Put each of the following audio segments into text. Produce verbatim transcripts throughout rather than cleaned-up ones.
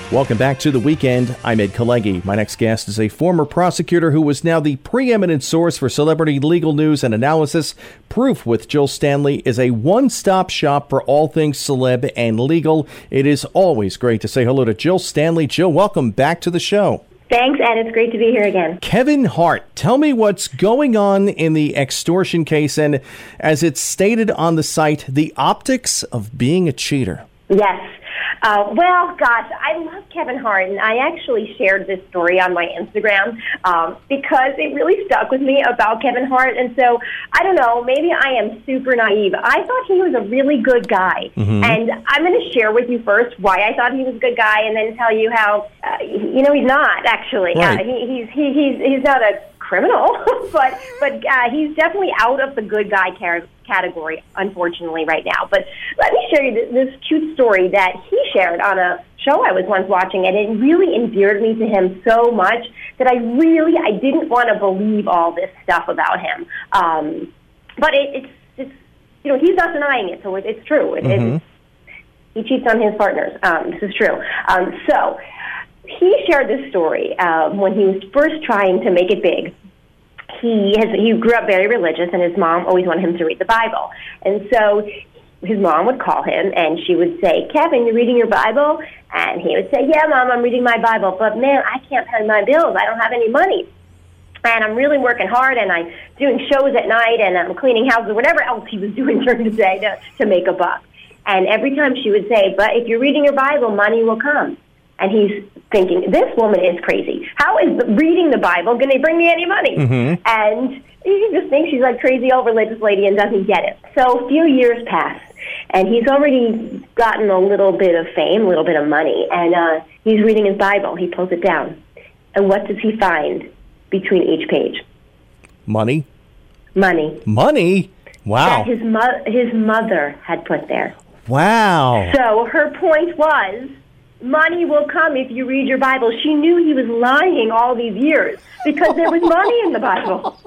Welcome back to The Weekend. I'm Ed Kalegi. My next guest is a former prosecutor who was now the preeminent source for celebrity legal news and analysis. Proof with Jill Stanley is a one-stop shop for all things celeb and legal. It is always great to say hello to Jill Stanley. Jill, welcome back to the show. Thanks, Ed. It's great to be here again. Kevin Hart, tell me what's going on in the extortion case and, as it's stated on the site, the optics of being a cheater. Yes. Uh, well, gosh, I love Kevin Hart, and I actually shared this story on my Instagram um, because it really stuck with me about Kevin Hart. And so, I don't know, maybe I am super naive. I thought he was a really good guy. Mm-hmm. And I'm going to share with you first why I thought he was a good guy and then tell you how, uh, you know, he's not, actually. Right. Uh, he, he's, he, he's, he's not a criminal, but but uh, he's definitely out of the good guy car- category, unfortunately, right now. But let me share you this, this cute story that he shared on a show I was once watching, and it really endeared me to him so much that I really, I didn't want to believe all this stuff about him. Um, but it, it's, it's, you know, he's not denying it, so it, it's true. It, mm-hmm. it's, he cheats on his partners. Um, this is true. Um, so... He shared this story uh, when he was first trying to make it big. He has he grew up very religious, and his mom always wanted him to read the Bible. And so his mom would call him, and she would say, "Kevin, you're reading your Bible?" And he would say, "Yeah, Mom, I'm reading my Bible. But, man, I can't pay my bills. I don't have any money. And I'm really working hard, and I'm doing shows at night, and I'm cleaning houses," whatever else he was doing during the day to, to make a buck. And every time she would say, "But if you're reading your Bible, money will come." And he's thinking, this woman is crazy. How is reading the Bible going to bring me any money? Mm-hmm. And he just thinks she's like crazy old religious lady and doesn't get it. So a few years pass, and he's already gotten a little bit of fame, a little bit of money, and uh, he's reading his Bible. He pulls it down. And what does he find between each page? Money? Money. Money? Wow. That his, mo- his mother had put there. Wow. So her point was, money will come if you read your Bible. She knew he was lying all these years because there was money in the Bible.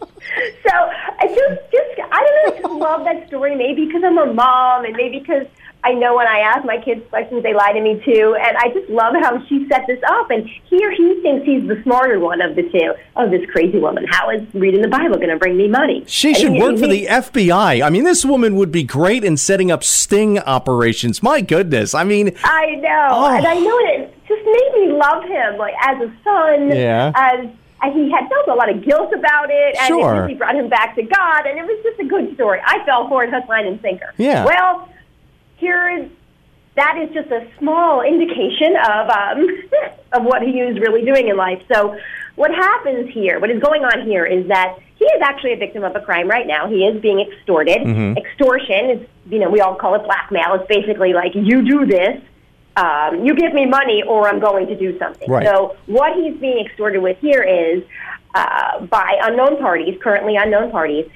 So I just, just, I don't know, I just love that story, maybe because I'm a mom and maybe because I know when I ask my kids questions, they lie to me too. And I just love how she set this up. And here he thinks he's the smarter one of the two. Oh, this crazy woman. How is reading the Bible going to bring me money? She and should he, work he, for the F B I. I mean, this woman would be great in setting up sting operations. My goodness. I mean. I know. Oh. And I know it just made me love him, like as a son. Yeah. As And he had felt a lot of guilt about it, and sure. it really brought him back to God, and it was just a good story. I fell for it, hook, line, and sinker. Yeah. Well, here is, that is just a small indication of um, of what he is really doing in life. So what happens here, what is going on here is that he is actually a victim of a crime right now. He is being extorted. Mm-hmm. Extortion is, you know, we all call it blackmail. It's basically like, you do this. Um, you give me money or I'm going to do something. Right. So what he's being extorted with here is uh, by unknown parties, currently unknown parties.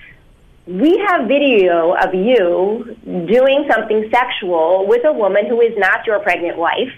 We have video of you doing something sexual with a woman who is not your pregnant wife.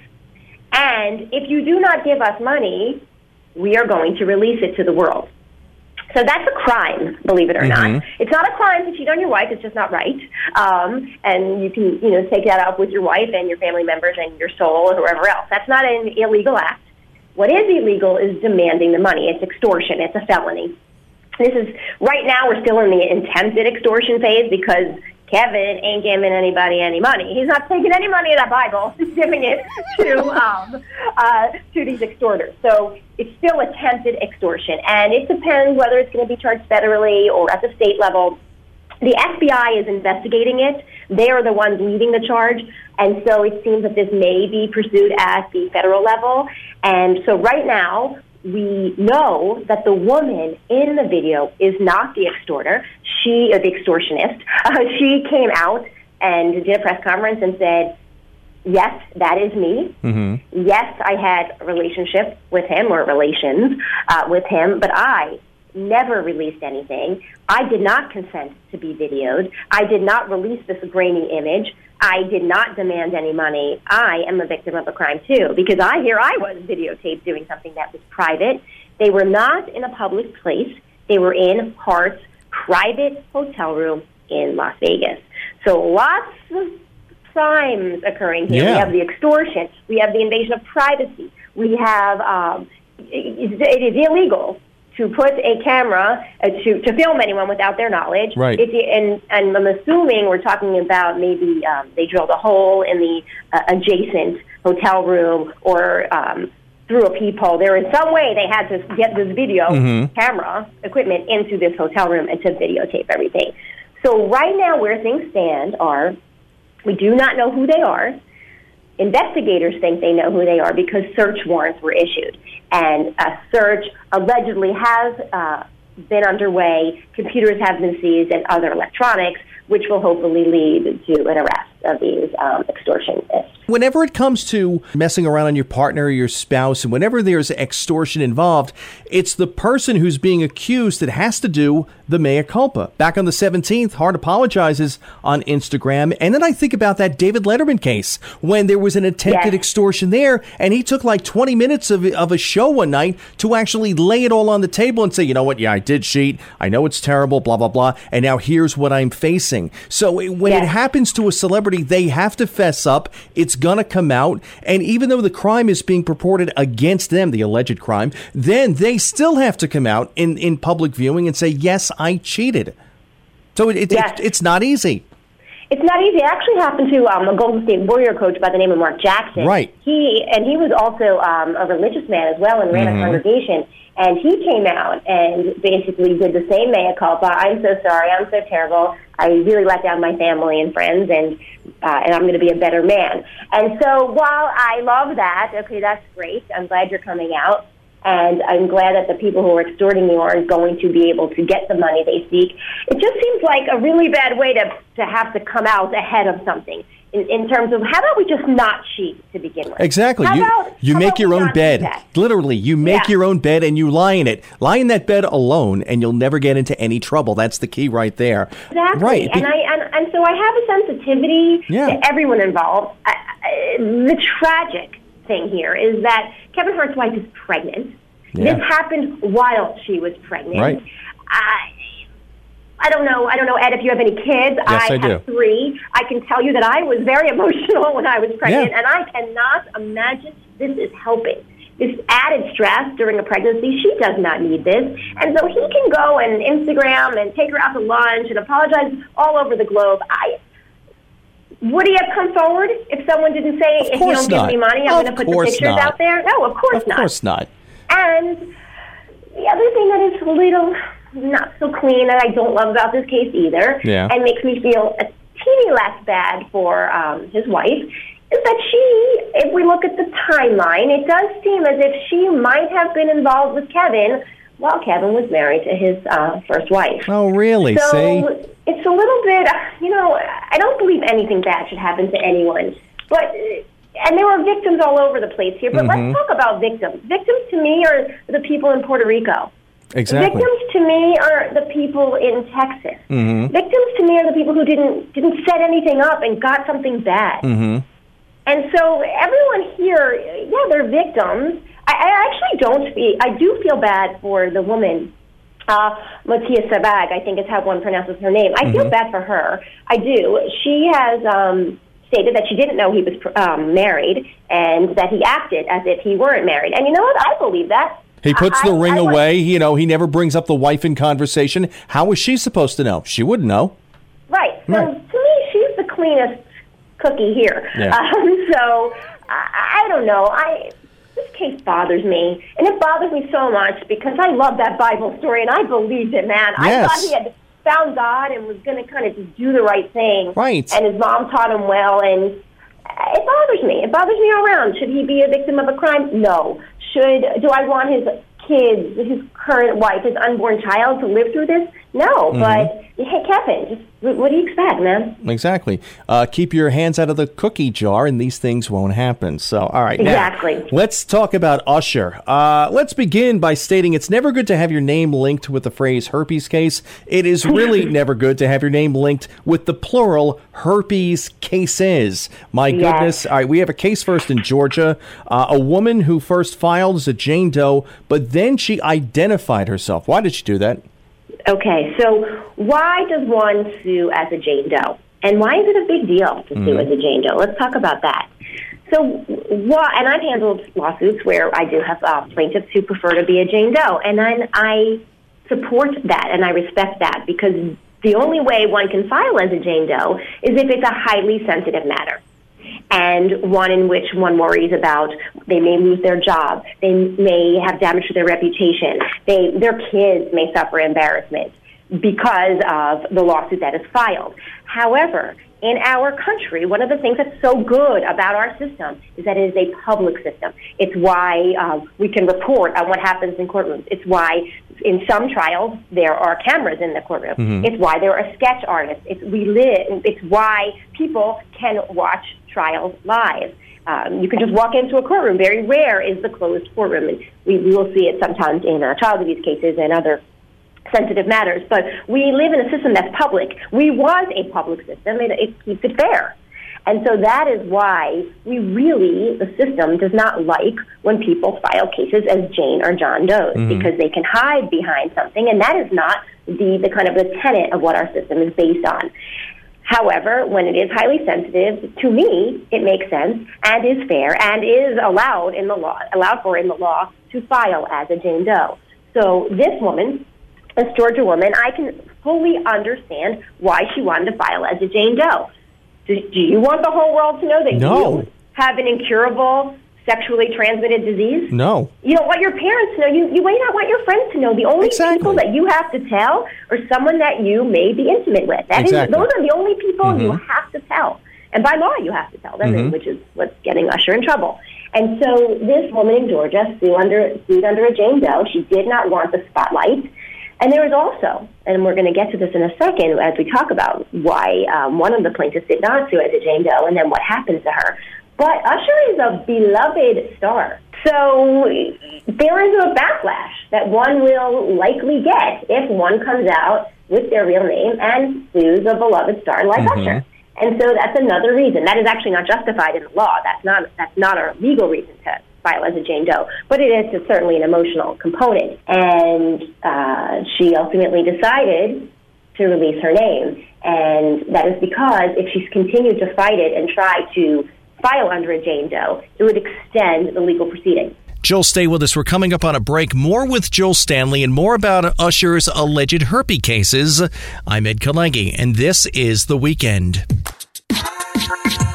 And if you do not give us money, we are going to release it to the world. So that's a crime, believe it or mm-hmm. not. It's not a crime to cheat on your wife. It's just not right. Um, and you can, you know, take that up with your wife and your family members and your soul or whoever else. That's not an illegal act. What is illegal is demanding the money. It's extortion. It's a felony. This is, right now we're still in the attempted extortion phase because Kevin ain't giving anybody any money. He's not taking any money in that Bible. He's giving it to um, uh, to these extorters. So it's still attempted extortion. And it depends whether it's going to be charged federally or at the state level. The F B I is investigating it. They are the ones leading the charge. And so it seems that this may be pursued at the federal level. And so right now, we know that the woman in the video is not the extorter. She, or the extortionist, uh, she came out and did a press conference and said, yes, that is me. Mm-hmm. Yes, I had a relationship with him or relations uh, with him, but I never released anything. I did not consent to be videoed. I did not release this grainy image. I did not demand any money. I am a victim of a crime, too, because I here I was videotaped doing something that was private. They were not in a public place. They were in Hart's private hotel room in Las Vegas. So lots of crimes occurring here. Yeah. We have the extortion. We have the invasion of privacy. We have um, it, it is illegal to put a camera uh, to to film anyone without their knowledge. Right. It's, and and I'm assuming we're talking about maybe um, they drilled a hole in the uh, adjacent hotel room or um, through a peephole. There in some way they had to get this video mm-hmm. camera equipment into this hotel room and to videotape everything. So right now where things stand are we do not know who they are. Investigators think they know who they are because search warrants were issued. And a search allegedly has uh, been underway. Computers have been seized and other electronics, which will hopefully lead to an arrest of these um, extortionists. Whenever it comes to messing around on your partner or your spouse, and whenever there's extortion involved, it's the person who's being accused that has to do the mea culpa. Back on the seventeenth, Hart apologizes on Instagram. And then I think about that David Letterman case when there was an attempted yes. extortion there. And he took like twenty minutes of, of a show one night to actually lay it all on the table and say, you know what? Yeah, I did cheat. I know it's terrible, blah, blah, blah. And now here's what I'm facing. So when yes. it happens to a celebrity, they have to fess up. It's going to come out. And even though the crime is being purported against them, the alleged crime, then they still have to come out in, in public viewing and say, yes, I cheated. So it, it, yes. it, it's not easy. It's not easy. It actually happened to um, a Golden State Warrior coach by the name of Mark Jackson. Right. He and he was also um, a religious man as well and ran mm-hmm. a congregation. And he came out and basically did the same mea culpa. I'm so sorry. I'm so terrible. I really let down my family and friends, and uh, and I'm going to be a better man. And so while I love that, okay, that's great. I'm glad you're coming out. And I'm glad that the people who are extorting you are going to be able to get the money they seek. It just seems like a really bad way to, to have to come out ahead of something in, in terms of how about we just not cheat to begin with? Exactly. How you about, you how make your own bed. Literally, you make yeah. your own bed and you lie in it. Lie in that bed alone and you'll never get into any trouble. That's the key right there. Exactly. Right. And, I, and, and so I have a sensitivity yeah. to everyone involved. I, I, the tragic thing here is that Kevin Hart's wife is pregnant. Yeah. This happened while she was pregnant. Right. I, I don't know. I don't know, Ed, if you have any kids. Yes, I, I do. have three. I can tell you that I was very emotional when I was pregnant, yeah. and I cannot imagine this is helping. This added stress during a pregnancy, she does not need this. And so he can go and Instagram and take her out to lunch and apologize all over the globe. I Would he have come forward if someone didn't say, if you don't not. give me money, I'm going to put the pictures not. out there? No, of course of not. Of course not. And the other thing that is a little not so clean that I don't love about this case either, yeah. and makes me feel a teeny less bad for um, his wife, is that she, if we look at the timeline, it does seem as if she might have been involved with Kevin while Kevin was married to his uh, first wife. Oh, really? So See? It's a little bit, you know, I don't believe anything bad should happen to anyone, but... And there were victims all over the place here, but mm-hmm. let's talk about victims. Victims to me are the people in Puerto Rico. Exactly. Victims to me are the people in Texas. Mm-hmm. Victims to me are the people who didn't didn't set anything up and got something bad. Mm-hmm. And so everyone here, yeah, they're victims. I, I actually don't feel, I do feel bad for the woman, uh, Matia Sabag, I think is how one pronounces her name. I mm-hmm. feel bad for her. I do. She has... Um, stated that she didn't know he was um, married and that he acted as if he weren't married. And you know what? I believe that. He puts I, the ring I, I away. You know, he never brings up the wife in conversation. How was she supposed to know? She wouldn't know. Right. So right. to me, she's the cleanest cookie here. Yeah. Um, so I, I don't know. I This case bothers me. And it bothers me so much because I love that Bible story and I believed it, man. Yes. I thought he had found God and was going to kind of just do the right thing. Right. And his mom taught him well, and it bothers me. It bothers me all around. Should he be a victim of a crime? No. Should do I want his kids, his current wife, his unborn child to live through this? No. Mm-hmm. But, hey, Kevin, just what do you expect, man? Exactly. Uh, keep your hands out of the cookie jar, and these things won't happen. So, all right. Exactly. Now, let's talk about Usher. Uh, let's begin by stating it's never good to have your name linked with the phrase herpes case. It is really never good to have your name linked with the plural herpes cases. My yes. goodness. All right, we have a case first in Georgia. Uh, a woman who first filed as a Jane Doe, but then she identified herself. Why did she do that? Okay, so why does one sue as a Jane Doe? And why is it a big deal to mm-hmm. sue as a Jane Doe? Let's talk about that. So, well, and I've handled lawsuits where I do have uh, plaintiffs who prefer to be a Jane Doe, and I, I support that and I respect that, because the only way one can file as a Jane Doe is if it's a highly sensitive matter, and one in which one worries about they may lose their job, they may have damage to their reputation, they, their kids may suffer embarrassment because of the lawsuit that is filed. However, in our country, one of the things that's so good about our system is that it is a public system. It's why uh, we can report on what happens in courtrooms. It's why in some trials there are cameras in the courtroom. Mm-hmm. It's why there are sketch artists. It's, we live, it's why people can watch trials live. Um, you can just walk into a courtroom. Very rare is the closed courtroom. And we, we will see it sometimes in uh, child abuse cases and other sensitive matters, but we live in a system that's public. We want a public system, and it keeps it fair. And so that is why we really, the system does not like when people file cases as Jane or John Does, mm-hmm. because they can hide behind something, and that is not the, the kind of the tenet of what our system is based on. However, when it is highly sensitive, to me, it makes sense and is fair and is allowed in the law, allowed for in the law to file as a Jane Doe. So this woman, this Georgia woman, I can fully understand why she wanted to file as a Jane Doe. Do, do you want the whole world to know that no. you have an incurable sexually transmitted disease? No. You don't want your parents to know. You, you may not want your friends to know. The only exactly. people that you have to tell are someone that you may be intimate with. That exactly. is, those are the only people mm-hmm. you have to tell. And by law, you have to tell them, mm-hmm. which is what's getting Usher in trouble. And so this woman in Georgia sued under, sued under a Jane Doe. She did not want the spotlight. And there was also, and we're going to get to this in a second as we talk about why um, one of the plaintiffs did not sue as a Jane Doe and then what happened to her. But Usher is a beloved star. So there is a backlash that one will likely get if one comes out with their real name and sues a beloved star like mm-hmm. Usher. And so that's another reason. That is actually not justified in the law. That's not, that's not a legal reason to file as a Jane Doe, but it is certainly an emotional component. And uh, she ultimately decided to release her name, and that is because if she's continued to fight it and try to file under a Jane Doe, it would extend the legal proceeding. Jill, stay with us. We're coming up on a break. More with Jill Stanley and more about Usher's alleged herpes cases. I'm Ed Kalegi, and this is The Weekend.